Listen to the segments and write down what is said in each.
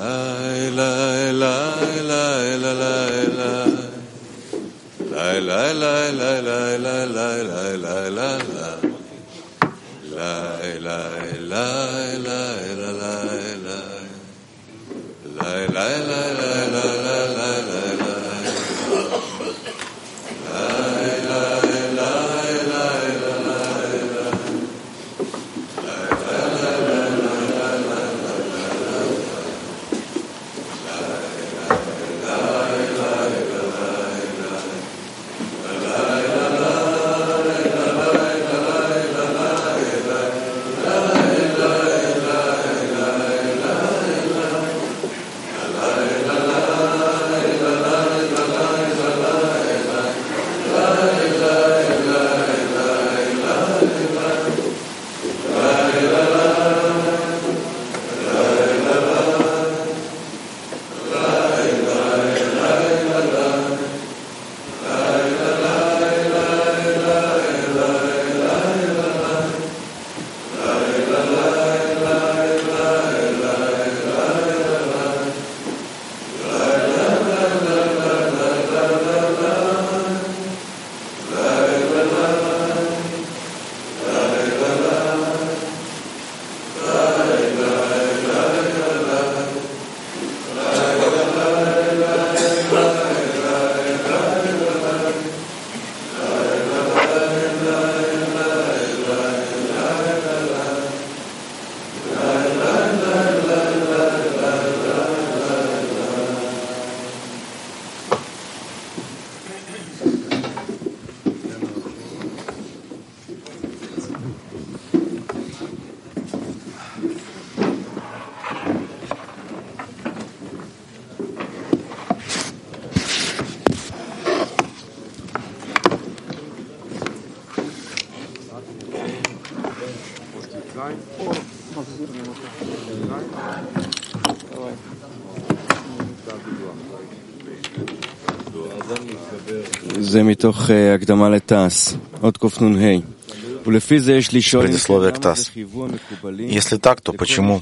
Предисловие к ТАСС. Если так, то почему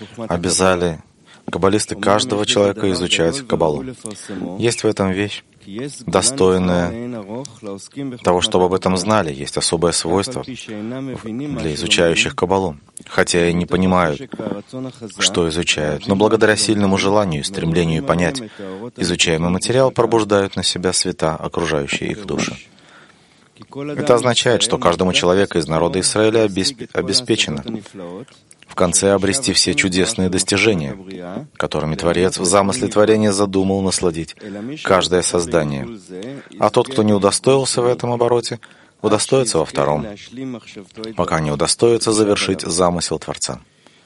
обязали каббалисты каждого человека изучать Каббалу? Есть в этом вещь, достойная того, чтобы об этом знали. Есть особое свойство для изучающих Каббалу, хотя и не понимают, что изучают, но благодаря сильному желанию и стремлению понять изучаемый материал пробуждают на себя света, окружающие их души. Это означает, что каждому человеку из народа Израиля обеспечено в конце обрести все чудесные достижения, которыми Творец в замысле творения задумал насладить каждое создание. А тот, кто не удостоился в этом обороте, удостоится во втором, пока не удостоится завершить замысел Творца.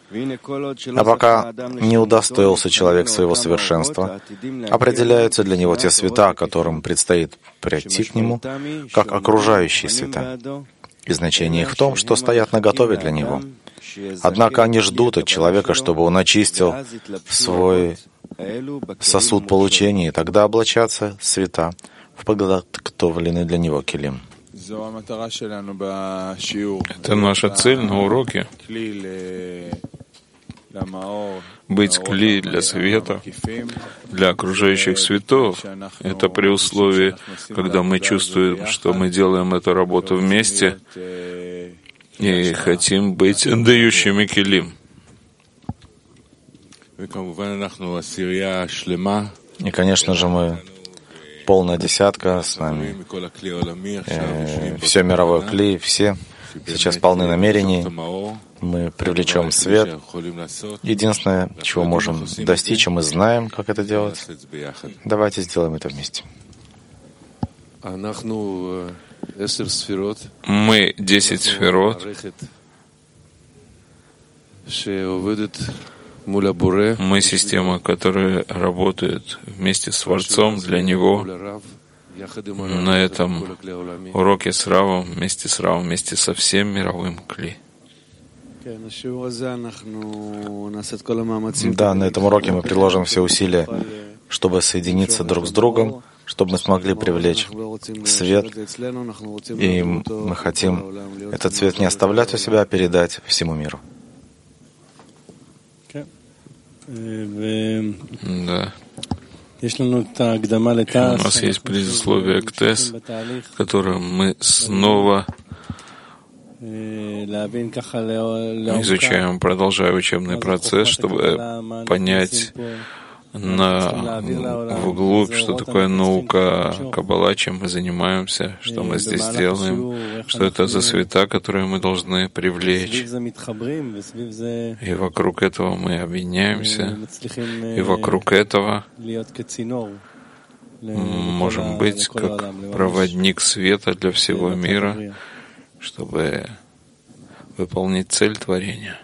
А пока не удостоился человек своего совершенства, определяются для него те света, которым предстоит прийти к нему, как окружающие света. И значение их в том, что стоят наготове для него. Однако они ждут от человека, чтобы он очистил свой сосуд получения, и тогда облачатся света в подготовленный для него килим. Это наша цель на уроке. Быть кли для света, для окружающих светов, это при условии, когда мы чувствуем, что мы делаем эту работу вместе и хотим быть дающими килим. И, конечно же, мы полная десятка, с нами все мировое кли, все сейчас полны намерений. Мы привлечем свет. Единственное, чего можем достичь, и мы знаем, как это делать. Давайте сделаем это вместе. Мы 10 сферот, мы система, которая работает вместе с Творцом для Него. На этом уроке с Равом, вместе со всем мировым кли. Да, на этом уроке мы приложим все усилия, чтобы соединиться друг с другом, чтобы мы смогли привлечь свет. И мы хотим этот свет не оставлять у себя, а передать всему миру. Да. И у нас есть предисловие к ТЭС, в котором мы снова изучаем, продолжая учебный процесс, чтобы понять вглубь, что такое наука Каббала, чем мы занимаемся, что мы здесь делаем, что это за света, которые мы должны привлечь. И вокруг этого мы объединяемся, и вокруг этого можем быть как проводник света для всего мира, чтобы выполнить цель творения.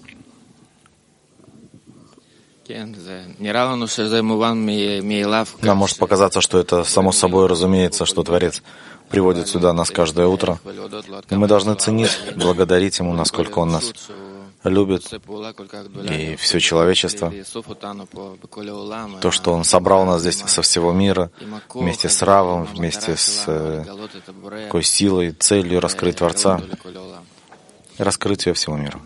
Нам может показаться, что это само собой разумеется, что Творец приводит сюда нас каждое утро. И мы должны ценить, благодарить Ему, насколько Он нас любит, и все человечество. То, что Он собрал нас здесь со всего мира, вместе с Равом, вместе с такой силой, целью раскрыть Творца и раскрыть ее всему миру.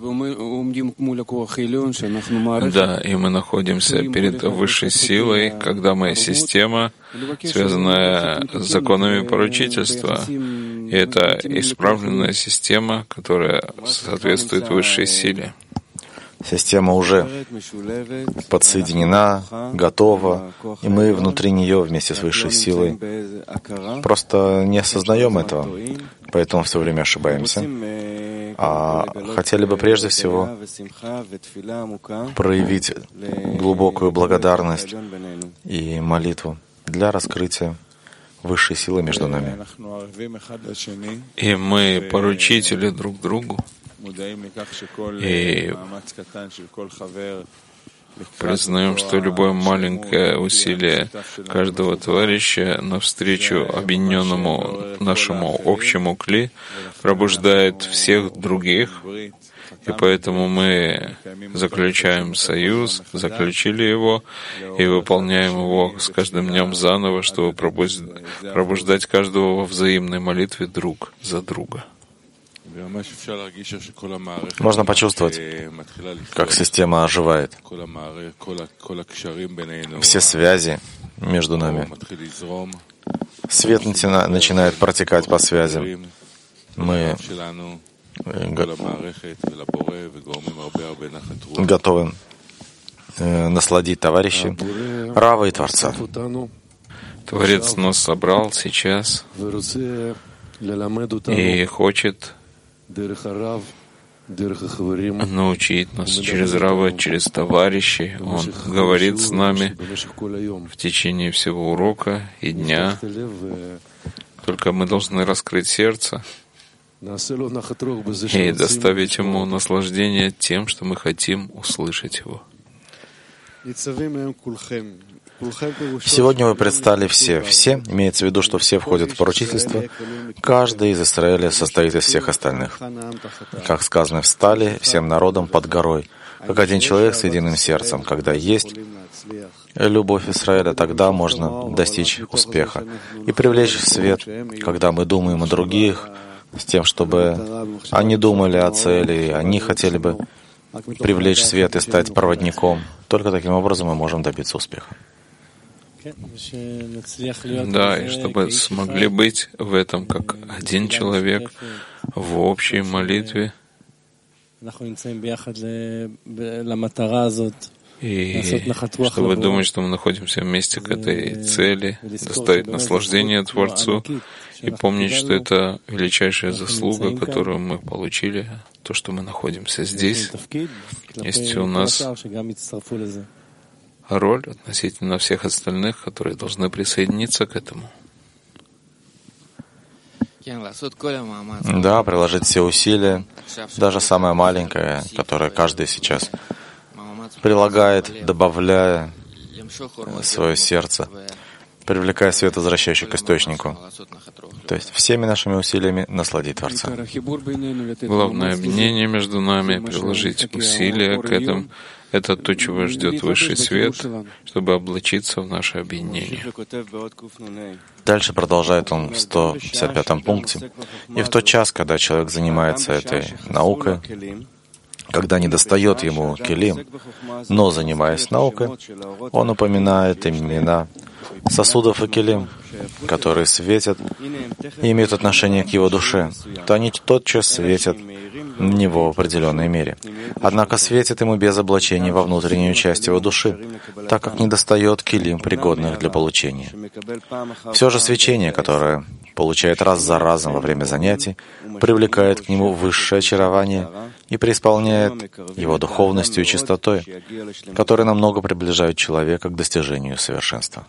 Да, и мы находимся перед высшей силой, когда моя система, связанная с законами поручительства, и это исправленная система, которая соответствует высшей силе. Система уже подсоединена, готова, и мы внутри нее вместе с высшей силой просто не осознаем этого, поэтому все время ошибаемся. А хотели бы прежде всего проявить глубокую благодарность и молитву для раскрытия высшей силы между нами. И мы поручители друг другу, и признаем, что любое маленькое усилие каждого товарища навстречу объединенному нашему общему кли пробуждает всех других, и поэтому мы заключаем союз, заключили его и выполняем его с каждым днем заново, чтобы пробуждать каждого во взаимной молитве друг за друга. Можно почувствовать, как система оживает. Все связи между нами. Свет начинает протекать по связям. Мы готовы насладить товарищей Рава и Творца. Творец нас собрал сейчас и хочет научить нас через Рава, через товарищей. Он говорит с нами в течение всего урока и дня. Только мы должны раскрыть сердце и доставить ему наслаждение тем, что мы хотим услышать его. Сегодня вы предстали все. Все имеется в виду, что все входят в поручительство. Каждый из Израиля состоит из всех остальных. Как сказано, встали всем народом под горой, как один человек с единым сердцем. Когда есть любовь Израиля, тогда можно достичь успеха и привлечь в свет, когда мы думаем о других, с тем, чтобы они думали о цели, они хотели бы привлечь свет и стать проводником. Только таким образом мы можем добиться успеха. Да, и чтобы смогли быть в этом как один человек в общей молитве, и чтобы думать, что мы находимся вместе к этой цели, доставить наслаждение Творцу и помнить, что это величайшая заслуга, которую мы получили, то, что мы находимся здесь. Есть у нас роль относительно всех остальных, которые должны присоединиться к этому. Да, приложить все усилия, даже самое маленькое, которое каждый сейчас прилагает, добавляя свое сердце, привлекая свет, возвращающий к источнику. То есть всеми нашими усилиями насладить Творца. Главное объединение между нами, приложить усилия к этому. Это то, чего ждет высший свет, чтобы облачиться в наше объединение. Дальше продолжает он в 155-м пункте. И в тот час, когда человек занимается этой наукой, когда недостает ему келим, но, занимаясь наукой, он упоминает имена сосудов и келим, которые светят и имеют отношение к его душе, то они тотчас светят на него в определенной мере. Однако светят ему без облачения во внутреннюю часть его души, так как недостает келим, пригодных для получения. Все же свечение, которое получает раз за разом во время занятий, привлекает к нему высшее очарование и преисполняет его духовностью и чистотой, которые намного приближают человека к достижению совершенства.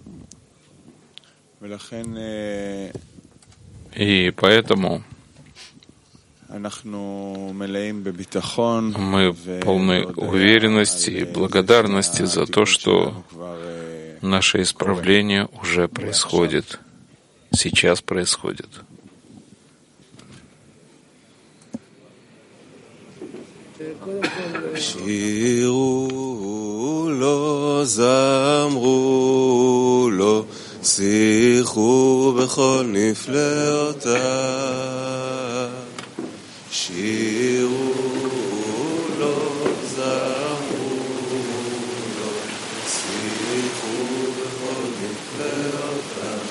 И поэтому мы полны уверенности и благодарности за то, что наше исправление уже происходит, сейчас происходит. שיחו בכל נפלאותיו, שירו לו, זמרו לו, שיחו בכל נפלאותיו,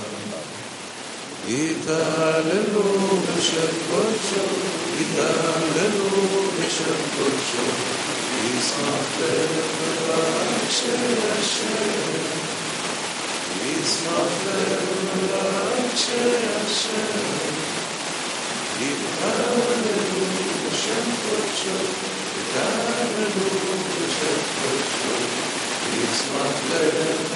יתהללו בשם קודשו, יתהללו בשם קודשו, ישמח לב אנשי השם, ישמח לב אנשי השם, יתהללו בשם קודשו, יתהללו בשם קודשו, ישמח לב